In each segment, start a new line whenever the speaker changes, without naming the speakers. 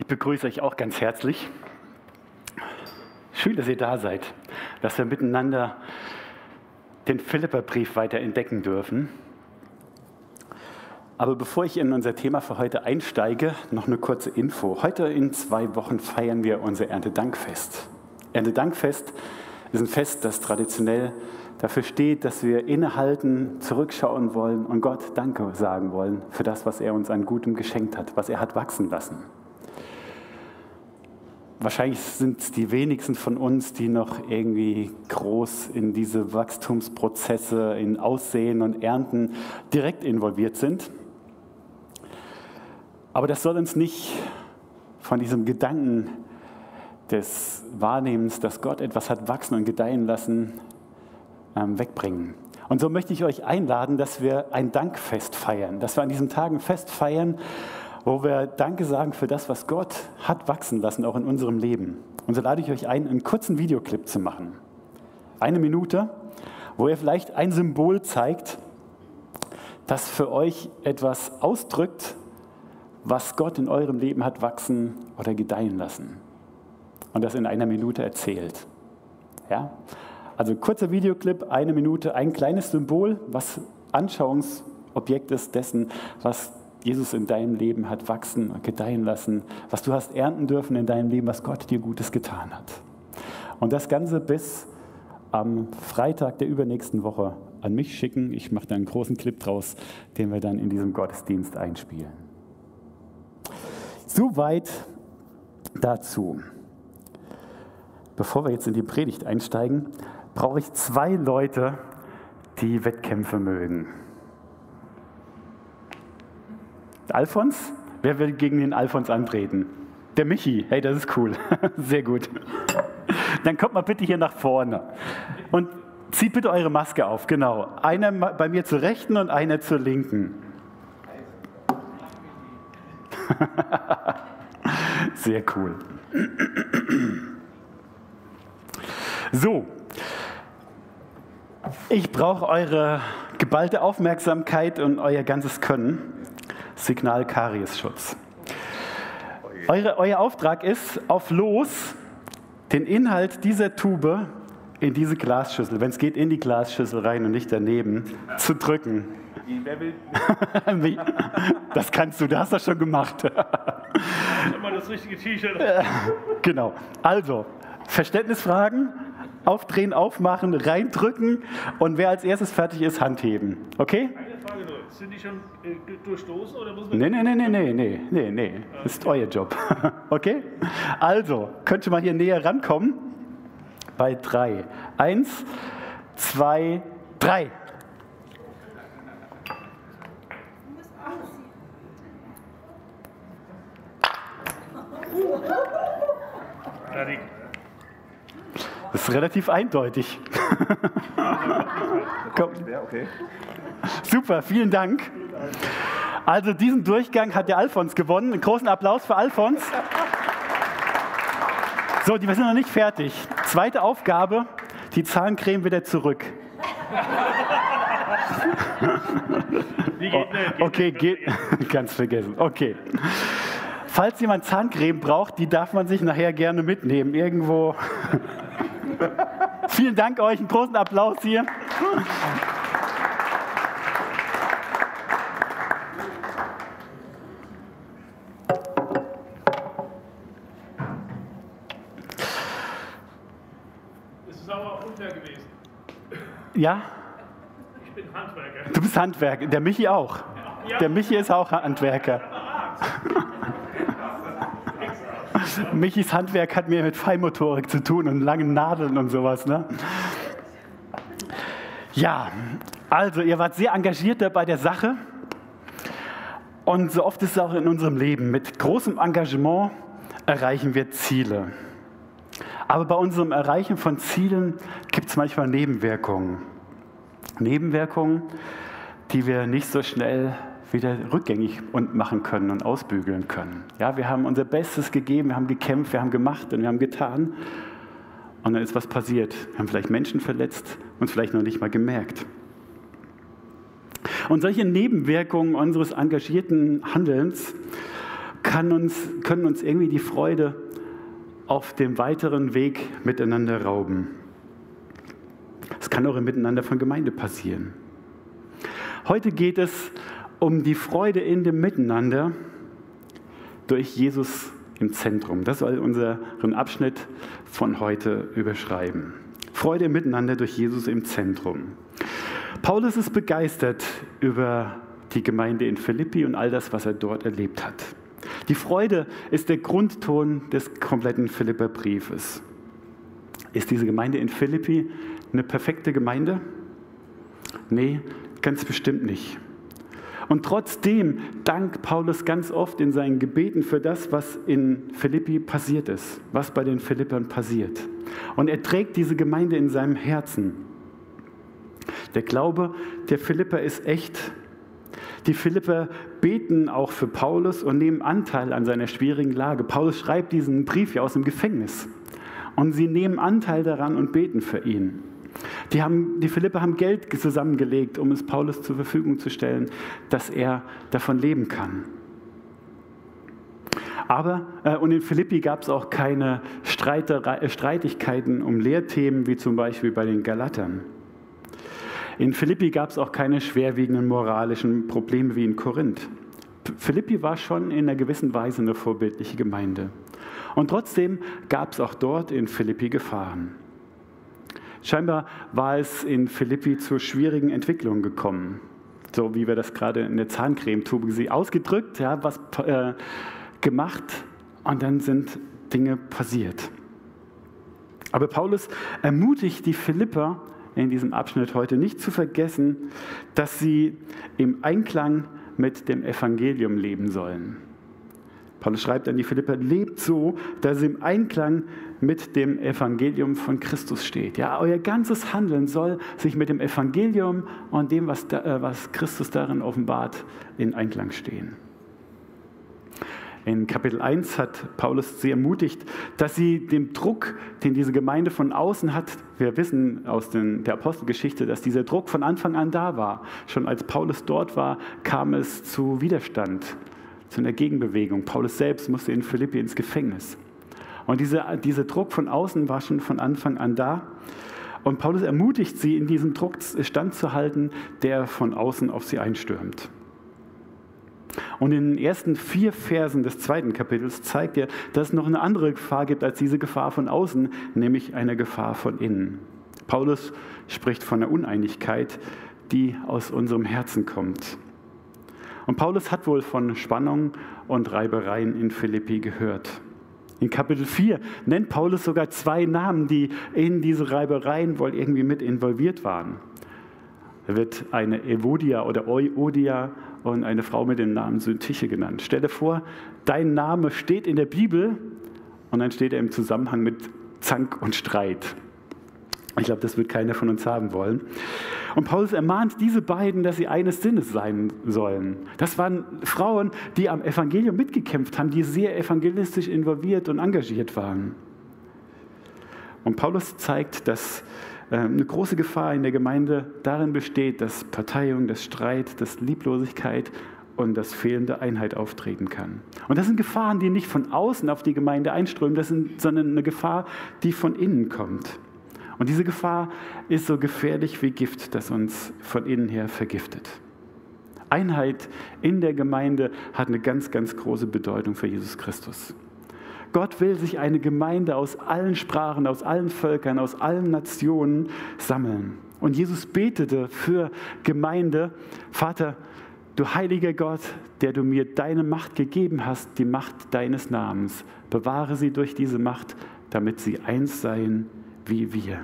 Ich begrüße euch auch ganz herzlich. Schön, dass ihr da seid, dass wir miteinander den Philipperbrief weiter entdecken dürfen. Aber bevor ich in unser Thema für heute einsteige, noch eine kurze Info. Heute in 2 Wochen feiern wir unser Erntedankfest. Erntedankfest ist ein Fest, das traditionell dafür steht, dass wir innehalten, zurückschauen wollen und Gott Danke sagen wollen für das, was er uns an Gutem geschenkt hat, was er hat wachsen lassen. Wahrscheinlich sind es die wenigsten von uns, die noch irgendwie groß in diese Wachstumsprozesse, in Aussehen und Ernten direkt involviert sind. Aber das soll uns nicht von diesem Gedanken des Wahrnehmens, dass Gott etwas hat wachsen und gedeihen lassen, wegbringen. Und so möchte ich euch einladen, dass wir ein Dankfest feiern, dass wir an diesen Tagen Fest feiern, wo wir Danke sagen für das, was Gott hat wachsen lassen, auch in unserem Leben. Und so lade ich euch ein, einen kurzen Videoclip zu machen. 1 Minute, wo ihr vielleicht ein Symbol zeigt, das für euch etwas ausdrückt, was Gott in eurem Leben hat wachsen oder gedeihen lassen. Und das in 1 Minute erzählt. Ja? Also kurzer Videoclip, 1 Minute, ein kleines Symbol, was Anschauungsobjekt ist dessen, was Jesus in deinem Leben hat wachsen und gedeihen lassen, was du hast ernten dürfen in deinem Leben, was Gott dir Gutes getan hat. Und das Ganze bis am Freitag der übernächsten Woche an mich schicken. Ich mache da einen großen Clip draus, den wir dann in diesem Gottesdienst einspielen. Soweit dazu. Bevor wir jetzt in die Predigt einsteigen, brauche ich 2 Leute, die Wettkämpfe mögen. Alfons? Wer will gegen den Alfons antreten? Der Michi. Hey, das ist cool. Sehr gut. Dann kommt mal bitte hier nach vorne. Und zieht bitte eure Maske auf. Genau. Einer bei mir zur Rechten und einer zur Linken. Sehr cool. So. Ich brauche eure geballte Aufmerksamkeit und euer ganzes Können. Signal Kariesschutz. Euer Auftrag ist, auf los den Inhalt dieser Tube in diese Glasschüssel, wenn es geht, in die Glasschüssel rein und nicht daneben, zu drücken.
Wer will?
Das kannst du hast das schon gemacht.
Immer das richtige T-Shirt.
Genau. Also, Verständnisfragen, aufdrehen, aufmachen, reindrücken und wer als erstes fertig ist, Hand heben. Okay?
Eine Frage nur. Sind die schon durchstoßen oder muss man...
Nee. Das ist euer Job. Okay? Also, könnt ihr mal hier näher rankommen? Bei 3. 1, 2, 3.
Fertig.
Das ist relativ eindeutig. Komm.
Okay.
Super, vielen Dank. Also diesen Durchgang hat der Alfons gewonnen. Einen großen Applaus für Alfons. So, wir sind noch nicht fertig. 2. Aufgabe, die Zahncreme wieder zurück.
Wie geht denn?
Okay, geht. Ganz vergessen. Okay. Falls jemand Zahncreme braucht, die darf man sich nachher gerne mitnehmen. Irgendwo. Vielen Dank euch, einen großen Applaus hier.
Es ist aber unfair gewesen.
Ja?
Ich bin Handwerker.
Du bist Handwerker. Der Michi auch.
Ja.
Der Michi ist auch Handwerker. Michis Handwerk hat mehr mit Feinmotorik zu tun und langen Nadeln und sowas, ne? Ja, also ihr wart sehr engagiert bei der Sache und so oft ist es auch in unserem Leben. Mit großem Engagement erreichen wir Ziele. Aber bei unserem Erreichen von Zielen gibt es manchmal Nebenwirkungen. Nebenwirkungen, die wir nicht so schnell wieder rückgängig machen können und ausbügeln können. Ja, wir haben unser Bestes gegeben, wir haben gekämpft, wir haben gemacht und wir haben getan. Und dann ist was passiert. Wir haben vielleicht Menschen verletzt und vielleicht noch nicht mal gemerkt. Und solche Nebenwirkungen unseres engagierten Handelns können uns irgendwie die Freude auf dem weiteren Weg miteinander rauben. Es kann auch im Miteinander von Gemeinde passieren. Heute geht es um die Freude in dem Miteinander durch Jesus im Zentrum. Das soll unseren Abschnitt von heute überschreiben. Freude im Miteinander durch Jesus im Zentrum. Paulus ist begeistert über die Gemeinde in Philippi und all das, was er dort erlebt hat. Die Freude ist der Grundton des kompletten Philipperbriefes. Ist diese Gemeinde in Philippi eine perfekte Gemeinde? Nee, ganz bestimmt nicht. Und trotzdem dankt Paulus ganz oft in seinen Gebeten für das, was in Philippi passiert ist, was bei den Philippern passiert. Und er trägt diese Gemeinde in seinem Herzen. Der Glaube der Philipper ist echt. Die Philipper beten auch für Paulus und nehmen Anteil an seiner schwierigen Lage. Paulus schreibt diesen Brief ja aus dem Gefängnis. Und sie nehmen Anteil daran und beten für ihn. Die Philipper haben Geld zusammengelegt, um es Paulus zur Verfügung zu stellen, dass er davon leben kann. Und in Philippi gab es auch keine Streitigkeiten um Lehrthemen, wie zum Beispiel bei den Galatern. In Philippi gab es auch keine schwerwiegenden moralischen Probleme wie in Korinth. Philippi war schon in einer gewissen Weise eine vorbildliche Gemeinde. Und trotzdem gab es auch dort in Philippi Gefahren. Scheinbar war es in Philippi zu schwierigen Entwicklungen gekommen. So wie wir das gerade in der Zahncremetube sehen. Ausgedrückt, ja, was gemacht und dann sind Dinge passiert. Aber Paulus ermutigt die Philipper in diesem Abschnitt heute nicht zu vergessen, dass sie im Einklang mit dem Evangelium leben sollen. Paulus schreibt an die Philipper, lebt so, dass es im Einklang mit dem Evangelium von Christus steht. Ja, euer ganzes Handeln soll sich mit dem Evangelium und dem, was Christus darin offenbart, in Einklang stehen. In Kapitel 1 hat Paulus sie ermutigt, dass sie dem Druck, den diese Gemeinde von außen hat, wir wissen aus der Apostelgeschichte, dass dieser Druck von Anfang an da war. Schon als Paulus dort war, kam es zu Widerstand, zu einer Gegenbewegung. Paulus selbst musste in Philippi ins Gefängnis. Und dieser Druck von außen war schon von Anfang an da. Und Paulus ermutigt sie, in diesem Druck standzuhalten, der von außen auf sie einstürmt. Und in den ersten 4 Versen des 2. Kapitels zeigt er, dass es noch eine andere Gefahr gibt als diese Gefahr von außen, nämlich eine Gefahr von innen. Paulus spricht von einer Uneinigkeit, die aus unserem Herzen kommt. Und Paulus hat wohl von Spannung und Reibereien in Philippi gehört. In Kapitel 4 nennt Paulus sogar 2 Namen, die in diese Reibereien wohl irgendwie mit involviert waren. Da wird eine Evodia oder Euodia und eine Frau mit dem Namen Syntyche genannt. Stell dir vor, dein Name steht in der Bibel und dann steht er im Zusammenhang mit Zank und Streit. Ich glaube, das wird keiner von uns haben wollen. Und Paulus ermahnt diese beiden, dass sie eines Sinnes sein sollen. Das waren Frauen, die am Evangelium mitgekämpft haben, die sehr evangelistisch involviert und engagiert waren. Und Paulus zeigt, dass eine große Gefahr in der Gemeinde darin besteht, dass Parteiung, dass Streit, dass Lieblosigkeit und das fehlende Einheit auftreten kann. Und das sind Gefahren, die nicht von außen auf die Gemeinde einströmen, sondern eine Gefahr, die von innen kommt. Und diese Gefahr ist so gefährlich wie Gift, das uns von innen her vergiftet. Einheit in der Gemeinde hat eine ganz, ganz große Bedeutung für Jesus Christus. Gott will sich eine Gemeinde aus allen Sprachen, aus allen Völkern, aus allen Nationen sammeln. Und Jesus betete für Gemeinde: Vater, du heiliger Gott, der du mir deine Macht gegeben hast, die Macht deines Namens, bewahre sie durch diese Macht, damit sie eins seien wie wir.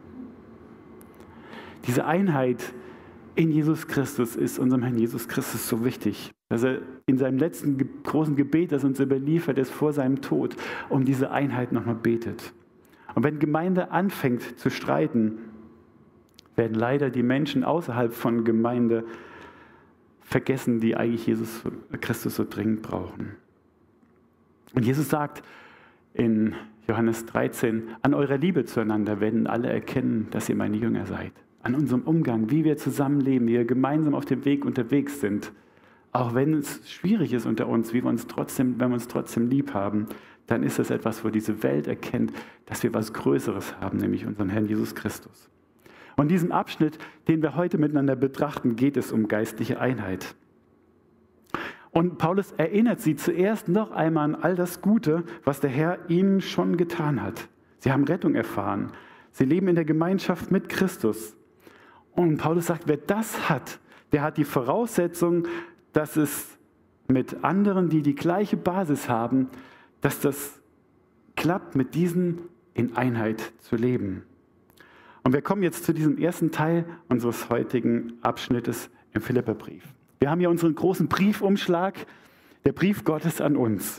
Diese Einheit in Jesus Christus ist unserem Herrn Jesus Christus so wichtig, dass er in seinem letzten großen Gebet, das uns überliefert ist vor seinem Tod, um diese Einheit nochmal betet. Und wenn Gemeinde anfängt zu streiten, werden leider die Menschen außerhalb von Gemeinde vergessen, die eigentlich Jesus Christus so dringend brauchen. Und Jesus sagt in Johannes 13, an eurer Liebe zueinander werden alle erkennen, dass ihr meine Jünger seid. An unserem Umgang, wie wir zusammenleben, wie wir gemeinsam auf dem Weg unterwegs sind, auch wenn es schwierig ist unter uns, wenn wir uns trotzdem lieb haben, dann ist es etwas, wo diese Welt erkennt, dass wir was Größeres haben, nämlich unseren Herrn Jesus Christus. Und in diesem Abschnitt, den wir heute miteinander betrachten, geht es um geistliche Einheit. Und Paulus erinnert sie zuerst noch einmal an all das Gute, was der Herr ihnen schon getan hat. Sie haben Rettung erfahren. Sie leben in der Gemeinschaft mit Christus. Und Paulus sagt, wer das hat, der hat die Voraussetzung, dass es mit anderen, die die gleiche Basis haben, dass das klappt, mit diesen in Einheit zu leben. Und wir kommen jetzt zu diesem ersten Teil unseres heutigen Abschnittes im Philipperbrief. Wir haben hier unseren großen Briefumschlag, der Brief Gottes an uns.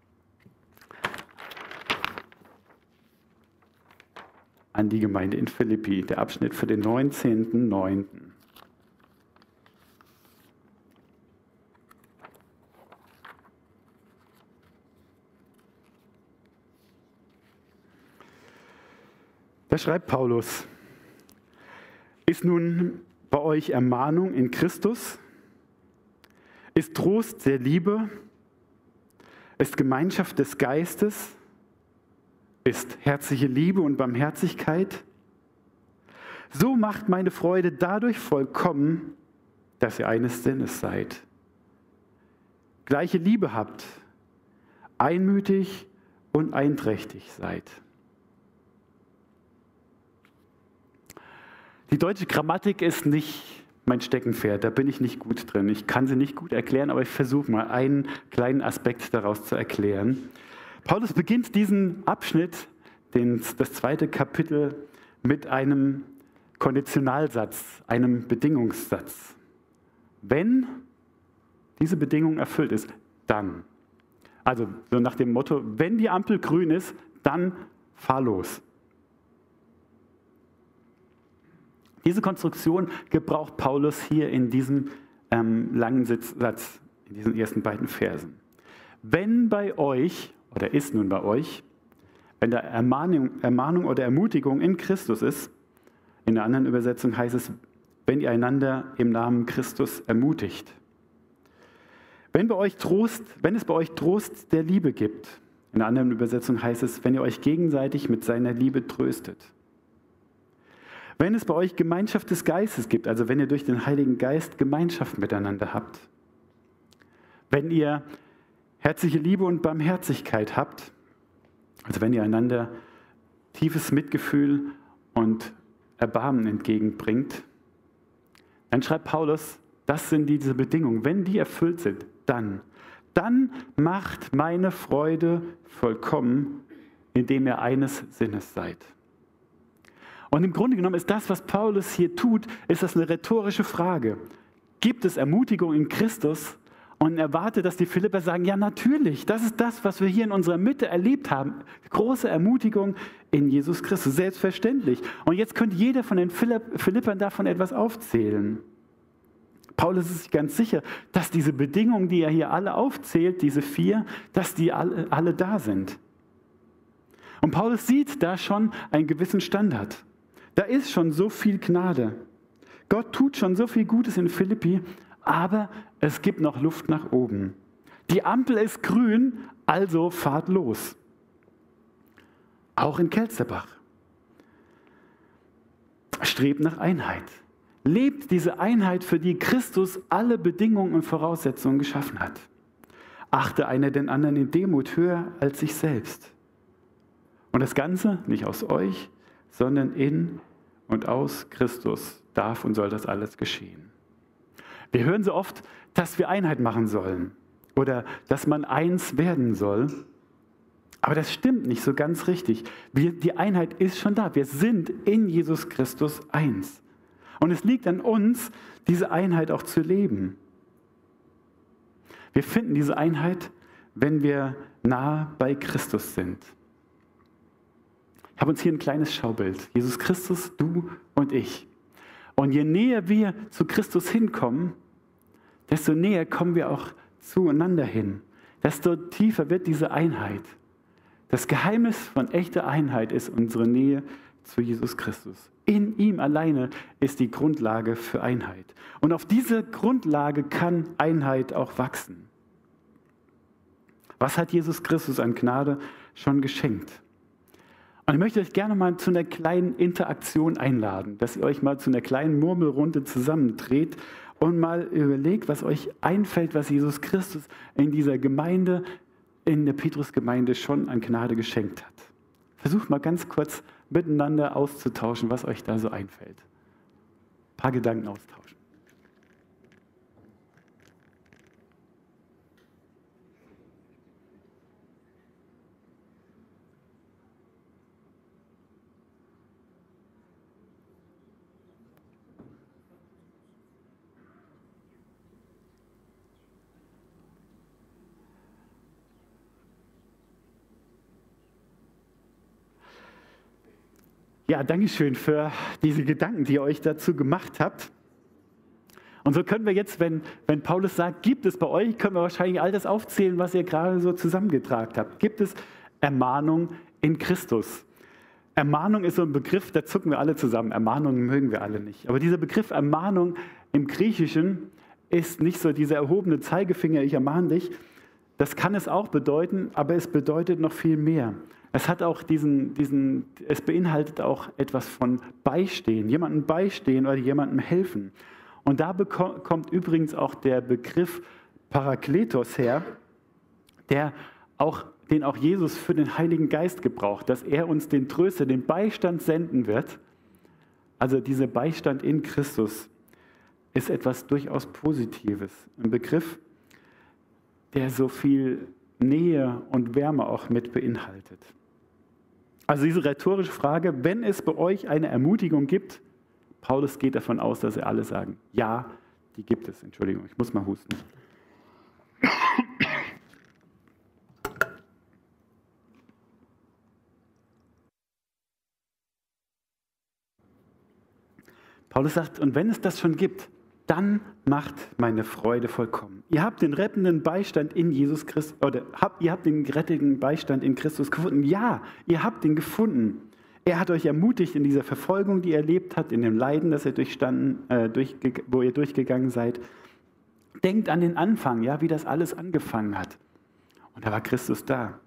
An die Gemeinde in Philippi, der Abschnitt für den 19.09. Da schreibt Paulus: Ist nun bei euch Ermahnung in Christus? Ist Trost der Liebe? Ist Gemeinschaft des Geistes? Ist herzliche Liebe und Barmherzigkeit? So macht meine Freude dadurch vollkommen, dass ihr eines Sinnes seid. Gleiche Liebe habt, einmütig und einträchtig seid. Die deutsche Grammatik ist nicht mein Steckenpferd, da bin ich nicht gut drin. Ich kann sie nicht gut erklären, aber ich versuche mal einen kleinen Aspekt daraus zu erklären. Paulus beginnt diesen Abschnitt, das zweite Kapitel, mit einem Konditionalsatz, einem Bedingungssatz. Wenn diese Bedingung erfüllt ist, dann. Also so nach dem Motto, wenn die Ampel grün ist, dann fahr los. Diese Konstruktion gebraucht Paulus hier in diesem langen Satz, in diesen ersten beiden Versen. Wenn bei euch, oder ist nun bei euch, wenn da Ermahnung oder Ermutigung in Christus ist, in der anderen Übersetzung heißt es, wenn ihr einander im Namen Christus ermutigt. Wenn es bei euch Trost der Liebe gibt, in der anderen Übersetzung heißt es, wenn ihr euch gegenseitig mit seiner Liebe tröstet. Wenn es bei euch Gemeinschaft des Geistes gibt, also wenn ihr durch den Heiligen Geist Gemeinschaft miteinander habt. Wenn ihr herzliche Liebe und Barmherzigkeit habt, also wenn ihr einander tiefes Mitgefühl und Erbarmen entgegenbringt, dann schreibt Paulus, das sind diese Bedingungen. Wenn die erfüllt sind, dann macht meine Freude vollkommen, indem ihr eines Sinnes seid. Und im Grunde genommen ist das, was Paulus hier tut, ist das eine rhetorische Frage. Gibt es Ermutigung in Christus? Und erwartet, dass die Philipper sagen, ja natürlich, das ist das, was wir hier in unserer Mitte erlebt haben. Große Ermutigung in Jesus Christus, selbstverständlich. Und jetzt könnte jeder von den Philippern davon etwas aufzählen. Paulus ist sich ganz sicher, dass diese Bedingungen, die er hier alle aufzählt, diese 4, dass die alle da sind. Und Paulus sieht da schon einen gewissen Standard. Da ist schon so viel Gnade. Gott tut schon so viel Gutes in Philippi, aber es gibt noch Luft nach oben. Die Ampel ist grün, also fahrt los. Auch in Kelsterbach. Strebt nach Einheit. Lebt diese Einheit, für die Christus alle Bedingungen und Voraussetzungen geschaffen hat. Achte einer den anderen in Demut höher als sich selbst. Und das Ganze nicht aus euch, sondern in und aus Christus darf und soll das alles geschehen. Wir hören so oft, dass wir Einheit machen sollen oder dass man eins werden soll. Aber das stimmt nicht so ganz richtig. Die Einheit ist schon da. Wir sind in Jesus Christus eins. Und es liegt an uns, diese Einheit auch zu leben. Wir finden diese Einheit, wenn wir nah bei Christus sind. Ich habe uns hier ein kleines Schaubild. Jesus Christus, du und ich. Und je näher wir zu Christus hinkommen, desto näher kommen wir auch zueinander hin. Desto tiefer wird diese Einheit. Das Geheimnis von echter Einheit ist unsere Nähe zu Jesus Christus. In ihm alleine ist die Grundlage für Einheit. Und auf diese Grundlage kann Einheit auch wachsen. Was hat Jesus Christus an Gnade schon geschenkt? Und ich möchte euch gerne mal zu einer kleinen Interaktion einladen, dass ihr euch mal zu einer kleinen Murmelrunde zusammendreht und mal überlegt, was euch einfällt, was Jesus Christus in dieser Gemeinde, in der Petrusgemeinde schon an Gnade geschenkt hat. Versucht mal ganz kurz miteinander auszutauschen, was euch da so einfällt. Ein paar Gedanken austauschen. Ja, danke schön für diese Gedanken, die ihr euch dazu gemacht habt. Und so können wir jetzt, wenn Paulus sagt, gibt es bei euch, können wir wahrscheinlich all das aufzählen, was ihr gerade so zusammengetragen habt. Gibt es Ermahnung in Christus? Ermahnung ist so ein Begriff, da zucken wir alle zusammen. Ermahnungen mögen wir alle nicht. Aber dieser Begriff Ermahnung im Griechischen ist nicht so dieser erhobene Zeigefinger, ich ermahne dich. Das kann es auch bedeuten, aber es bedeutet noch viel mehr. Es hat auch es beinhaltet auch etwas von Beistehen, jemandem beistehen oder jemandem helfen. Und da kommt übrigens auch der Begriff Parakletos her, den auch Jesus für den Heiligen Geist gebraucht, dass er uns den Tröster, den Beistand senden wird. Also dieser Beistand in Christus ist etwas durchaus Positives. Ein Begriff, der so viel Nähe und Wärme auch mit beinhaltet. Also diese rhetorische Frage, wenn es bei euch eine Ermutigung gibt, Paulus geht davon aus, dass alle sagen, ja, die gibt es. Entschuldigung, ich muss mal husten. Paulus sagt, und wenn es das schon gibt, dann macht meine Freude vollkommen. Ihr habt den rettenden Beistand in Jesus Christus, oder ihr habt den geretteten Beistand in Christus gefunden. Ja, ihr habt ihn gefunden. Er hat euch ermutigt in dieser Verfolgung, die ihr erlebt habt, in dem Leiden, das ihr wo ihr durchgegangen seid. Denkt an den Anfang, ja, wie das alles angefangen hat. Und da war Christus da.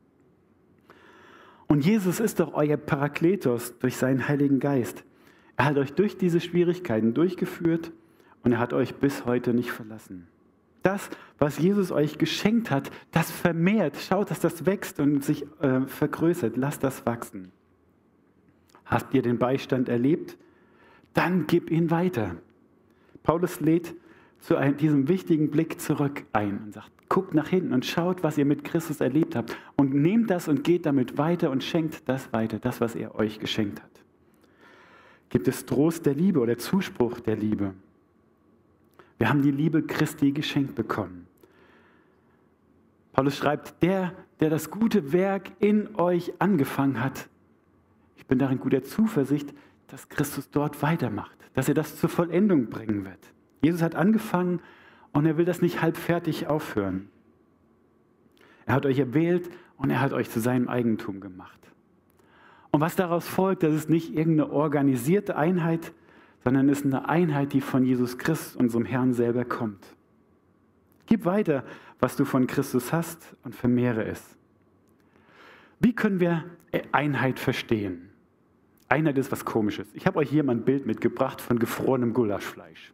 Und Jesus ist doch euer Parakletos durch seinen Heiligen Geist. Er hat euch durch diese Schwierigkeiten durchgeführt und er hat euch bis heute nicht verlassen. Das, was Jesus euch geschenkt hat, das vermehrt. Schaut, dass das wächst und sich vergrößert. Lasst das wachsen. Habt ihr den Beistand erlebt? Dann gib ihn weiter. Paulus lädt zu diesem wichtigen Blick zurück ein und sagt, guckt nach hinten und schaut, was ihr mit Christus erlebt habt und nehmt das und geht damit weiter und schenkt das weiter, das, was er euch geschenkt hat. Gibt es Trost der Liebe oder Zuspruch der Liebe? Wir haben die Liebe Christi geschenkt bekommen. Paulus schreibt, der das gute Werk in euch angefangen hat, ich bin darin guter Zuversicht, dass Christus dort weitermacht, dass er das zur Vollendung bringen wird. Jesus hat angefangen und er will das nicht halbfertig aufhören. Er hat euch erwählt und er hat euch zu seinem Eigentum gemacht. Und was daraus folgt, das ist nicht irgendeine organisierte Einheit, sondern es ist eine Einheit, die von Jesus Christus, unserem Herrn, selber kommt. Gib weiter, was du von Christus hast und vermehre es. Wie können wir Einheit verstehen? Einheit ist was Komisches. Ich habe euch hier mal ein Bild mitgebracht von gefrorenem Gulaschfleisch.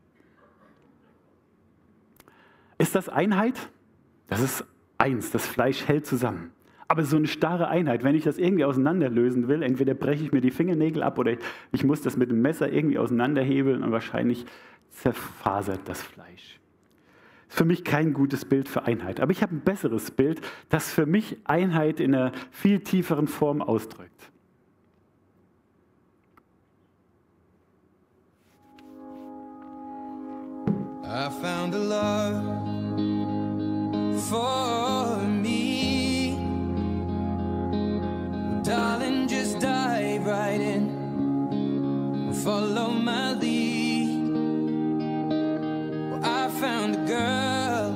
Ist das Einheit? Das ist eins, das Fleisch hält zusammen. Aber so eine starre Einheit, wenn ich das irgendwie auseinanderlösen will, entweder breche ich mir die Fingernägel ab oder ich muss das mit dem Messer irgendwie auseinanderhebeln und wahrscheinlich zerfasert das Fleisch. Das ist für mich kein gutes Bild für Einheit. Aber ich habe ein besseres Bild, das für mich Einheit in einer viel tieferen Form ausdrückt.
I found a love for me. Well, darling, just dive right in. Follow my lead. Well, I found a girl,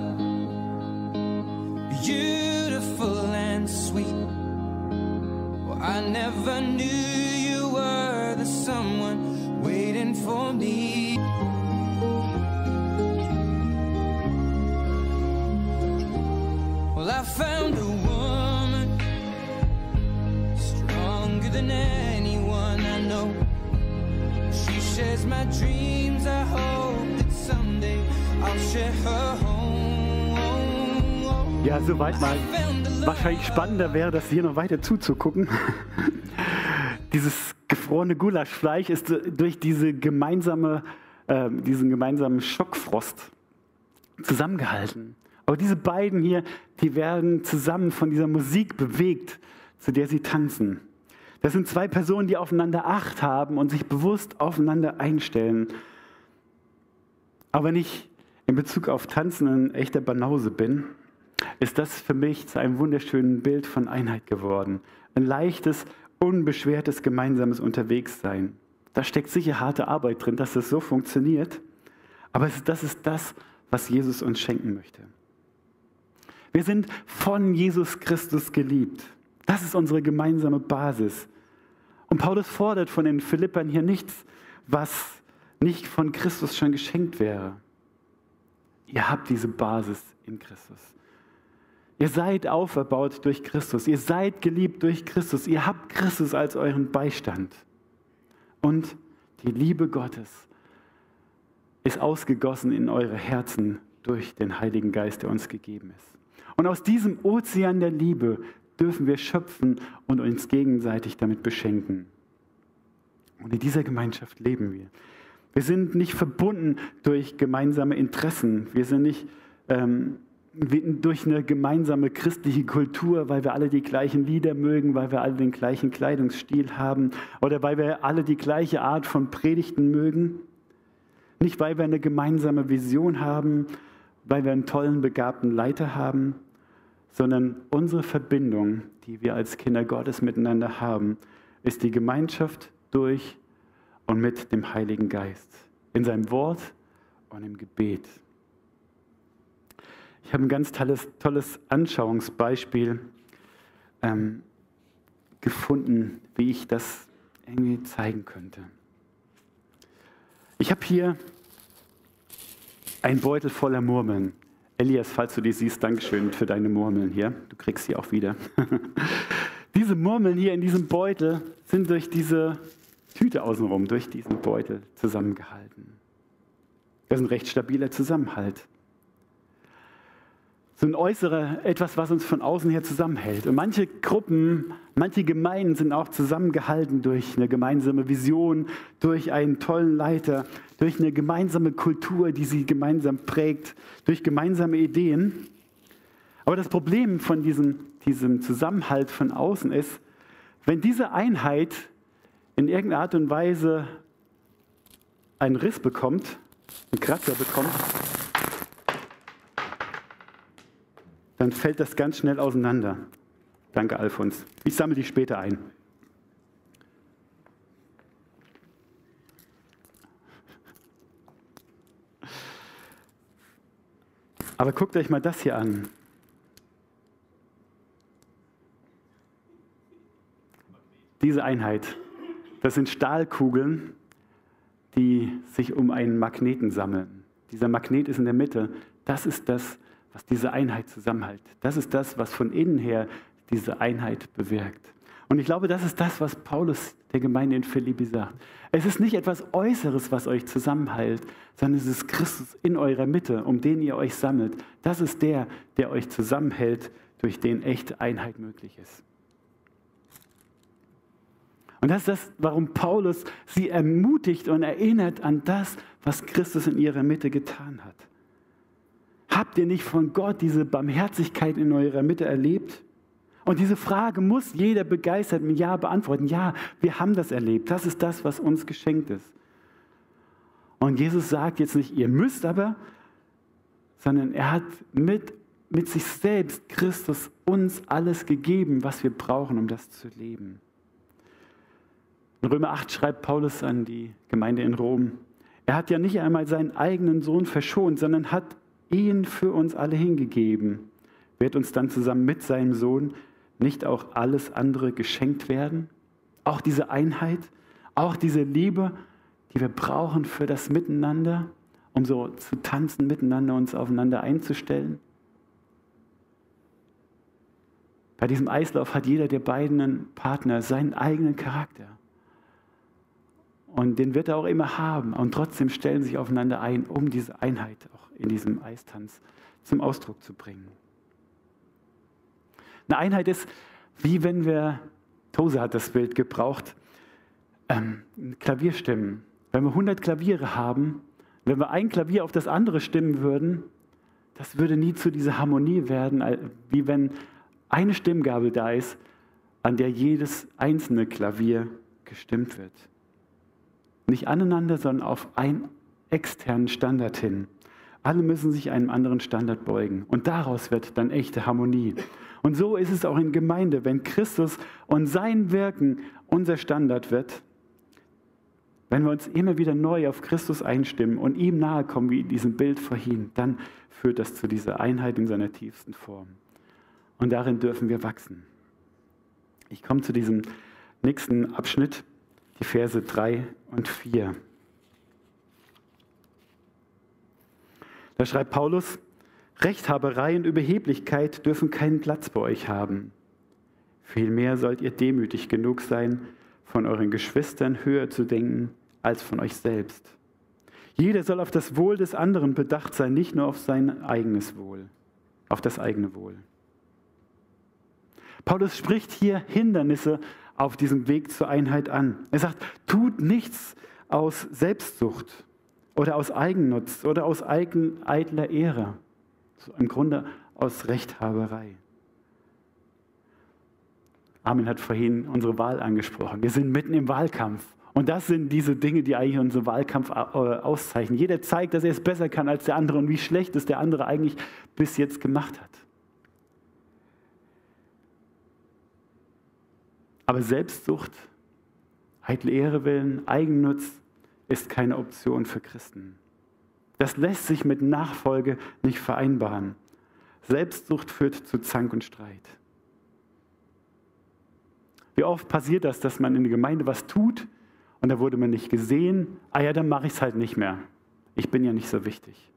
beautiful and sweet. Well, I never knew you were the sun someone waiting for me. Well, I found a woman stronger than anyone I know. She shares my dreams. I hope that someday I'll share her home.
Ja, soweit mal. Wahrscheinlich spannender wäre, das hier noch weiter zuzugucken. Dieses gefrorene Gulaschfleisch ist durch diesen gemeinsamen Schockfrost zusammengehalten. Aber diese beiden hier, die werden zusammen von dieser Musik bewegt, zu der sie tanzen. Das sind zwei Personen, die aufeinander Acht haben und sich bewusst aufeinander einstellen. Aber wenn ich in Bezug auf Tanzen ein echter Banause bin, ist das für mich zu einem wunderschönen Bild von Einheit geworden. Ein leichtes, unbeschwertes gemeinsames Unterwegssein. Da steckt sicher harte Arbeit drin, dass das so funktioniert. Aber das ist das, was Jesus uns schenken möchte. Wir sind von Jesus Christus geliebt. Das ist unsere gemeinsame Basis. Und Paulus fordert von den Philippern hier nichts, was nicht von Christus schon geschenkt wäre. Ihr habt diese Basis in Christus. Ihr seid auferbaut durch Christus. Ihr seid geliebt durch Christus. Ihr habt Christus als euren Beistand. Und die Liebe Gottes ist ausgegossen in eure Herzen durch den Heiligen Geist, der uns gegeben ist. Und aus diesem Ozean der Liebe dürfen wir schöpfen und uns gegenseitig damit beschenken. Und in dieser Gemeinschaft leben wir. Wir sind nicht verbunden durch gemeinsame Interessen. Wir sind nicht durch eine gemeinsame christliche Kultur, weil wir alle die gleichen Lieder mögen, weil wir alle den gleichen Kleidungsstil haben oder weil wir alle die gleiche Art von Predigten mögen. Nicht, weil wir eine gemeinsame Vision haben, weil wir einen tollen, begabten Leiter haben, sondern unsere Verbindung, die wir als Kinder Gottes miteinander haben, ist die Gemeinschaft durch und mit dem Heiligen Geist, in seinem Wort und im Gebet. Ich habe ein ganz tolles Anschauungsbeispiel gefunden, wie ich das irgendwie zeigen könnte. Ich habe hier einen Beutel voller Murmeln. Elias, falls du die siehst, Dankeschön für deine Murmeln hier. Du kriegst sie auch wieder. Diese Murmeln hier in diesem Beutel sind durch diese Tüte außenrum, durch diesen Beutel zusammengehalten. Das ist ein recht stabiler Zusammenhalt. So ein äußerer, etwas, was uns von außen her zusammenhält. Und manche Gruppen, manche Gemeinden sind auch zusammengehalten durch eine gemeinsame Vision, durch einen tollen Leiter, durch eine gemeinsame Kultur, die sie gemeinsam prägt, durch gemeinsame Ideen. Aber das Problem von diesem Zusammenhalt von außen ist, wenn diese Einheit in irgendeiner Art und Weise einen Riss bekommt, einen Kratzer bekommt, dann fällt das ganz schnell auseinander. Danke, Alfons. Ich sammle die später ein. Aber guckt euch mal das hier an. Diese Einheit, das sind Stahlkugeln, die sich um einen Magneten sammeln. Dieser Magnet ist in der Mitte. Das ist das, was diese Einheit zusammenhält. Das ist das, was von innen her diese Einheit bewirkt. Und ich glaube, das ist das, was Paulus der Gemeinde in Philippi sagt. Es ist nicht etwas Äußeres, was euch zusammenhält, sondern es ist Christus in eurer Mitte, um den ihr euch sammelt. Das ist der euch zusammenhält, durch den echte Einheit möglich ist. Und das ist das, warum Paulus sie ermutigt und erinnert an das, was Christus in ihrer Mitte getan hat. Habt ihr nicht von Gott diese Barmherzigkeit in eurer Mitte erlebt? Und diese Frage muss jeder begeistert mit Ja beantworten. Ja, wir haben das erlebt. Das ist das, was uns geschenkt ist. Und Jesus sagt jetzt nicht, ihr müsst aber, sondern er hat mit sich selbst, Christus, uns alles gegeben, was wir brauchen, um das zu leben. In Römer 8 schreibt Paulus an die Gemeinde in Rom, er hat ja nicht einmal seinen eigenen Sohn verschont, sondern hat ihn für uns alle hingegeben. Wird uns dann zusammen mit seinem Sohn nicht auch alles andere geschenkt werden? Auch diese Einheit, Auch diese Liebe, die wir brauchen für das Miteinander, um so zu tanzen miteinander, uns aufeinander einzustellen. Bei diesem Eislauf hat jeder der beiden Partner seinen eigenen Charakter. Und den wird er auch immer haben. Und trotzdem stellen sie sich aufeinander ein, um diese Einheit auch in diesem Eistanz zum Ausdruck zu bringen. Eine Einheit ist, wie wenn wir, Tose hat das Bild gebraucht, Klavier stimmen. Wenn wir 100 Klaviere haben, wenn wir ein Klavier auf das andere stimmen würden, das würde nie zu dieser Harmonie werden, wie wenn eine Stimmgabel da ist, an der jedes einzelne Klavier gestimmt wird. Nicht aneinander, sondern auf einen externen Standard hin. Alle müssen sich einem anderen Standard beugen. Und daraus wird dann echte Harmonie. Und so ist es auch in Gemeinde, wenn Christus und sein Wirken unser Standard wird, wenn wir uns immer wieder neu auf Christus einstimmen und ihm nahe kommen, wie in diesem Bild vorhin, dann führt das zu dieser Einheit in seiner tiefsten Form. Und darin dürfen wir wachsen. Ich komme zu diesem nächsten Abschnitt, die Verse 3 und 4. Da schreibt Paulus: Rechthaberei und Überheblichkeit dürfen keinen Platz bei euch haben. Vielmehr sollt ihr demütig genug sein, von euren Geschwistern höher zu denken als von euch selbst. Jeder soll auf das Wohl des anderen bedacht sein, nicht nur auf sein eigenes Wohl, auf das eigene Wohl. Paulus spricht hier Hindernisse auf diesem Weg zur Einheit an. Er sagt, tut nichts aus Selbstsucht oder aus Eigennutz oder aus eitler Ehre. So im Grunde aus Rechthaberei. Armin hat vorhin unsere Wahl angesprochen. Wir sind mitten im Wahlkampf. Und das sind diese Dinge, die eigentlich unseren Wahlkampf auszeichnen. Jeder zeigt, dass er es besser kann als der andere und wie schlecht es der andere eigentlich bis jetzt gemacht hat. Aber Selbstsucht, eitle Ehre willen, Eigennutz ist keine Option für Christen. Das lässt sich mit Nachfolge nicht vereinbaren. Selbstsucht führt zu Zank und Streit. Wie oft passiert das, dass man in der Gemeinde was tut und da wurde man nicht gesehen? Ah ja, dann mache ich es halt nicht mehr. Ich bin ja nicht so wichtig.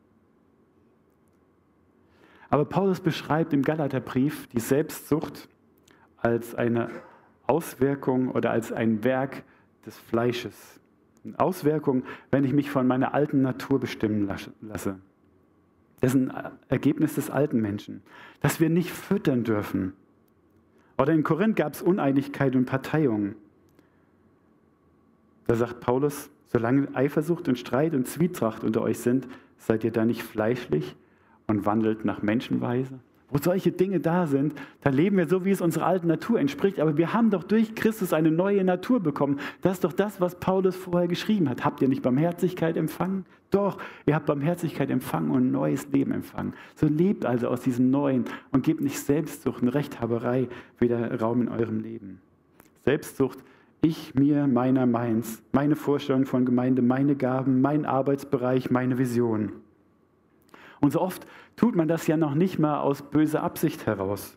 Aber Paulus beschreibt im Galaterbrief die Selbstsucht als eine Auswirkung oder als ein Werk des Fleisches. Eine Auswirkung, wenn ich mich von meiner alten Natur bestimmen lasse. Das ist ein Ergebnis des alten Menschen, das wir nicht füttern dürfen. Oder in Korinth gab es Uneinigkeit und Parteiung. Da sagt Paulus, solange Eifersucht und Streit und Zwietracht unter euch sind, seid ihr da nicht fleischlich und wandelt nach Menschenweise? Wo solche Dinge da sind, da leben wir so, wie es unserer alten Natur entspricht. Aber wir haben doch durch Christus eine neue Natur bekommen. Das ist doch das, was Paulus vorher geschrieben hat. Habt ihr nicht Barmherzigkeit empfangen? Doch, ihr habt Barmherzigkeit empfangen und ein neues Leben empfangen. So lebt also aus diesem Neuen und gebt nicht Selbstsucht und Rechthaberei wieder Raum in eurem Leben. Selbstsucht, ich, mir, meiner, meins, meine Vorstellung von Gemeinde, meine Gaben, mein Arbeitsbereich, meine Vision. Und so oft tut man das ja noch nicht mal aus böser Absicht heraus.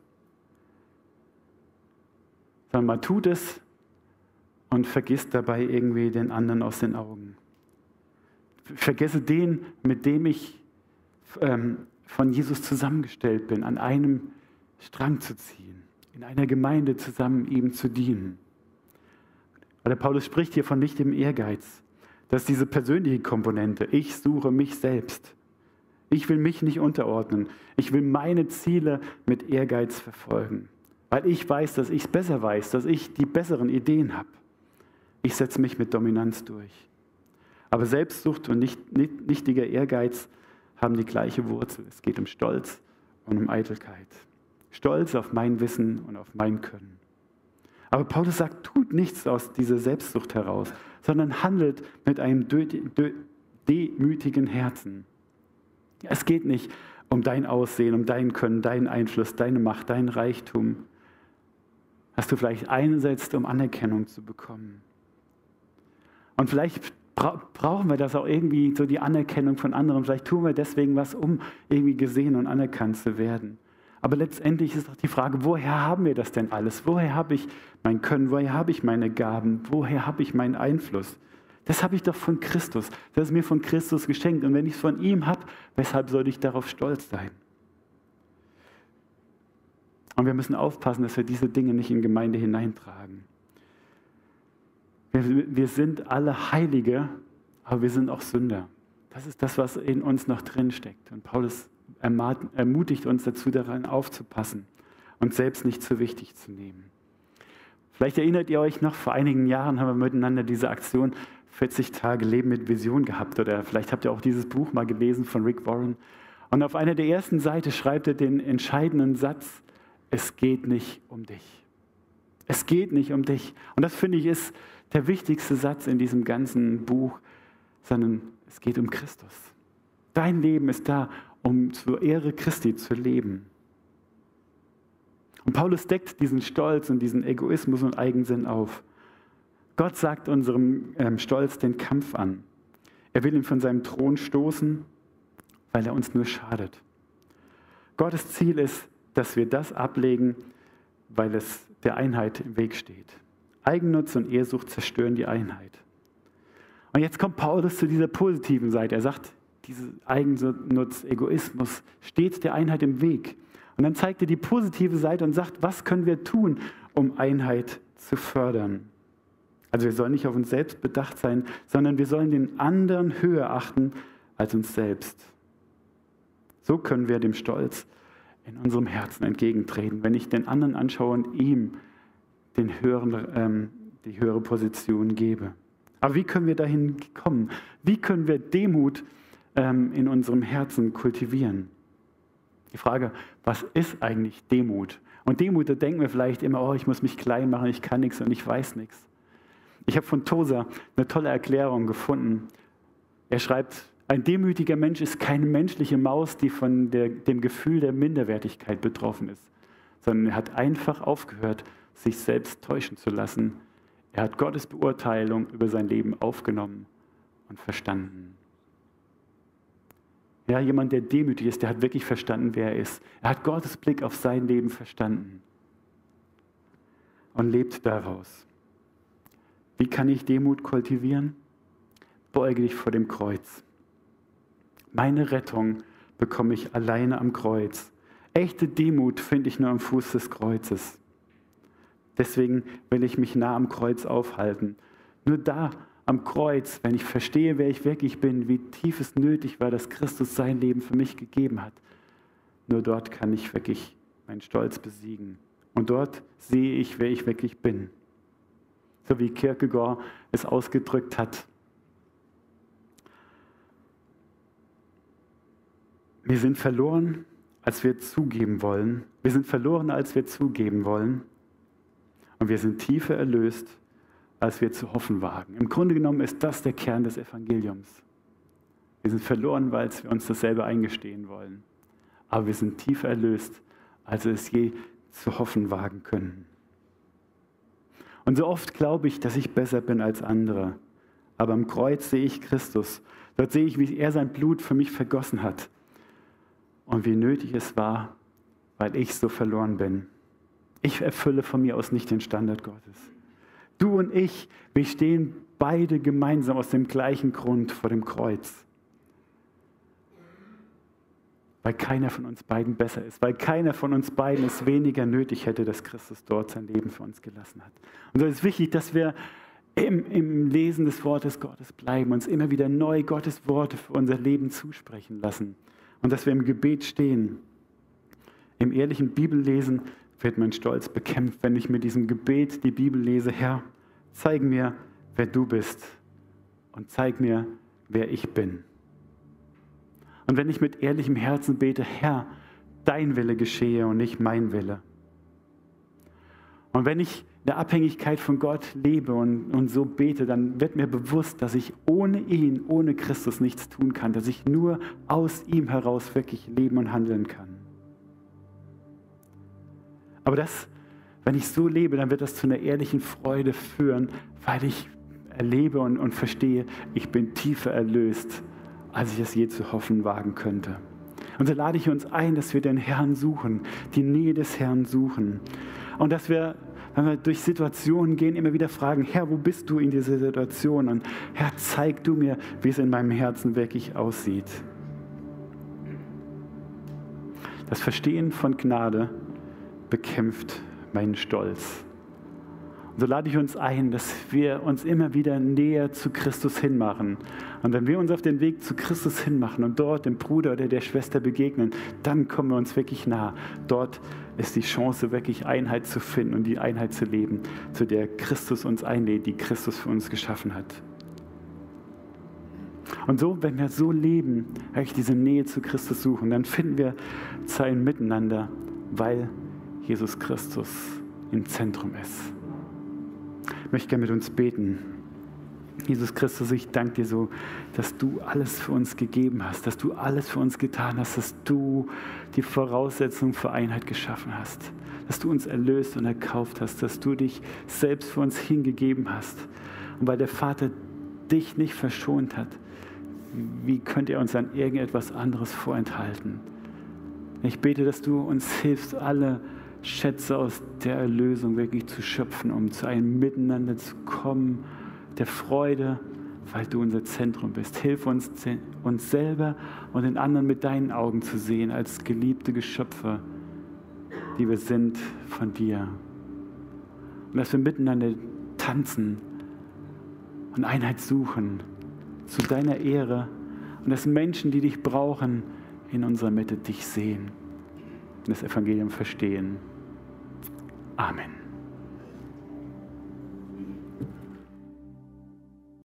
Sondern man tut es und vergisst dabei irgendwie den anderen aus den Augen. Vergesse den, mit dem ich von Jesus zusammengestellt bin, an einem Strang zu ziehen, in einer Gemeinde zusammen ihm zu dienen. Oder Paulus spricht hier von nicht dem Ehrgeiz. Das ist diese persönliche Komponente. Ich suche mich selbst. Ich will mich nicht unterordnen. Ich will meine Ziele mit Ehrgeiz verfolgen. Weil ich weiß, dass ich es besser weiß, dass ich die besseren Ideen habe. Ich setze mich mit Dominanz durch. Aber Selbstsucht und nichtiger Ehrgeiz haben die gleiche Wurzel. Es geht um Stolz und um Eitelkeit. Stolz auf mein Wissen und auf mein Können. Aber Paulus sagt, tut nichts aus dieser Selbstsucht heraus, sondern handelt mit einem demütigen Herzen. Es geht nicht um dein Aussehen, um dein Können, deinen Einfluss, deine Macht, dein Reichtum, was du vielleicht einsetzt, um Anerkennung zu bekommen. Und vielleicht brauchen wir das auch irgendwie, so die Anerkennung von anderen. Vielleicht tun wir deswegen was, um irgendwie gesehen und anerkannt zu werden. Aber letztendlich ist doch die Frage, woher haben wir das denn alles? Woher habe ich mein Können? Woher habe ich meine Gaben? Woher habe ich meinen Einfluss? Das habe ich doch von Christus. Das ist mir von Christus geschenkt. Und wenn ich es von ihm habe, weshalb sollte ich darauf stolz sein? Und wir müssen aufpassen, dass wir diese Dinge nicht in Gemeinde hineintragen. Wir sind alle Heilige, aber wir sind auch Sünder. Das ist das, was in uns noch drin steckt. Und Paulus ermutigt uns dazu, daran aufzupassen und selbst nicht zu wichtig zu nehmen. Vielleicht erinnert ihr euch noch, vor einigen Jahren haben wir miteinander diese Aktion 40 Tage Leben mit Vision gehabt. Oder vielleicht habt ihr auch dieses Buch mal gelesen von Rick Warren. Und auf einer der ersten Seiten schreibt er den entscheidenden Satz: Es geht nicht um dich. Es geht nicht um dich. Und das, finde ich, ist der wichtigste Satz in diesem ganzen Buch, sondern es geht um Christus. Dein Leben ist da, um zur Ehre Christi zu leben. Und Paulus deckt diesen Stolz und diesen Egoismus und Eigensinn auf. Gott sagt unserem Stolz den Kampf an. Er will ihn von seinem Thron stoßen, weil er uns nur schadet. Gottes Ziel ist, dass wir das ablegen, weil es der Einheit im Weg steht. Eigennutz und Ehrsucht zerstören die Einheit. Und jetzt kommt Paulus zu dieser positiven Seite. Er sagt, dieser Eigennutz, Egoismus steht der Einheit im Weg. Und dann zeigt er die positive Seite und sagt, was können wir tun, um Einheit zu fördern? Also wir sollen nicht auf uns selbst bedacht sein, sondern wir sollen den anderen höher achten als uns selbst. So können wir dem Stolz in unserem Herzen entgegentreten, wenn ich den anderen anschaue und ihm die höhere Position gebe. Aber wie können wir dahin kommen? Wie können wir Demut in unserem Herzen kultivieren? Die Frage, was ist eigentlich Demut? Und Demut, da denken wir vielleicht immer, oh, ich muss mich klein machen, ich kann nichts und ich weiß nichts. Ich habe von Tozer eine tolle Erklärung gefunden. Er schreibt, ein demütiger Mensch ist keine menschliche Maus, die von dem Gefühl der Minderwertigkeit betroffen ist, sondern er hat einfach aufgehört, sich selbst täuschen zu lassen. Er hat Gottes Beurteilung über sein Leben aufgenommen und verstanden. Ja, jemand, der demütig ist, der hat wirklich verstanden, wer er ist. Er hat Gottes Blick auf sein Leben verstanden und lebt daraus. Wie kann ich Demut kultivieren? Beuge dich vor dem Kreuz. Meine Rettung bekomme ich alleine am Kreuz. Echte Demut finde ich nur am Fuß des Kreuzes. Deswegen will ich mich nah am Kreuz aufhalten. Nur da am Kreuz, wenn ich verstehe, wer ich wirklich bin, wie tief es nötig war, dass Christus sein Leben für mich gegeben hat, nur dort kann ich wirklich meinen Stolz besiegen. Und dort sehe ich, wer ich wirklich bin. So wie Kierkegaard es ausgedrückt hat. Wir sind verloren, als wir zugeben wollen. Wir sind verloren, als wir zugeben wollen. Und wir sind tiefer erlöst, als wir zu hoffen wagen. Im Grunde genommen ist das der Kern des Evangeliums. Wir sind verloren, weil wir uns das selber eingestehen wollen. Aber wir sind tiefer erlöst, als wir es je zu hoffen wagen können. Und so oft glaube ich, dass ich besser bin als andere. Aber am Kreuz sehe ich Christus. Dort sehe ich, wie er sein Blut für mich vergossen hat. Und wie nötig es war, weil ich so verloren bin. Ich erfülle von mir aus nicht den Standard Gottes. Du und ich, wir stehen beide gemeinsam aus dem gleichen Grund vor dem Kreuz. Weil keiner von uns beiden besser ist, weil keiner von uns beiden es weniger nötig hätte, dass Christus dort sein Leben für uns gelassen hat. Und so ist es wichtig, dass wir im Lesen des Wortes Gottes bleiben, uns immer wieder neu Gottes Worte für unser Leben zusprechen lassen und dass wir im Gebet stehen. Im ehrlichen Bibellesen wird mein Stolz bekämpft, wenn ich mit diesem Gebet die Bibel lese. Herr, zeig mir, wer du bist und zeig mir, wer ich bin. Und wenn ich mit ehrlichem Herzen bete, Herr, dein Wille geschehe und nicht mein Wille. Und wenn ich in der Abhängigkeit von Gott lebe und so bete, dann wird mir bewusst, dass ich ohne ihn, ohne Christus nichts tun kann, dass ich nur aus ihm heraus wirklich leben und handeln kann. Aber das, wenn ich so lebe, dann wird das zu einer ehrlichen Freude führen, weil ich erlebe und verstehe, ich bin tiefer erlöst, als ich es je zu hoffen wagen könnte. Und so lade ich uns ein, dass wir den Herrn suchen, die Nähe des Herrn suchen. Und dass wir, wenn wir durch Situationen gehen, immer wieder fragen, Herr, wo bist du in dieser Situation? Und Herr, zeig du mir, wie es in meinem Herzen wirklich aussieht. Das Verstehen von Gnade bekämpft meinen Stolz. Und so lade ich uns ein, dass wir uns immer wieder näher zu Christus hinmachen. Und wenn wir uns auf den Weg zu Christus hinmachen und dort dem Bruder oder der Schwester begegnen, dann kommen wir uns wirklich nah. Dort ist die Chance, wirklich Einheit zu finden und die Einheit zu leben, zu der Christus uns einlädt, die Christus für uns geschaffen hat. Und so, wenn wir so leben, wirklich diese Nähe zu Christus suchen, dann finden wir Zeilen miteinander, weil Jesus Christus im Zentrum ist. Ich möchte gerne mit uns beten. Jesus Christus, ich danke dir so, dass du alles für uns gegeben hast, dass du alles für uns getan hast, dass du die Voraussetzung für Einheit geschaffen hast, dass du uns erlöst und erkauft hast, dass du dich selbst für uns hingegeben hast. Und weil der Vater dich nicht verschont hat, wie könnte er uns dann irgendetwas anderes vorenthalten? Ich bete, dass du uns hilfst, alle Schätze aus der Erlösung wirklich zu schöpfen, um zu einem Miteinander zu kommen, der Freude, weil du unser Zentrum bist. Hilf uns, uns selber und den anderen mit deinen Augen zu sehen, als geliebte Geschöpfe, die wir sind von dir. Und dass wir miteinander tanzen und Einheit suchen, zu deiner Ehre, und dass Menschen, die dich brauchen, in unserer Mitte dich sehen und das Evangelium verstehen. Amen.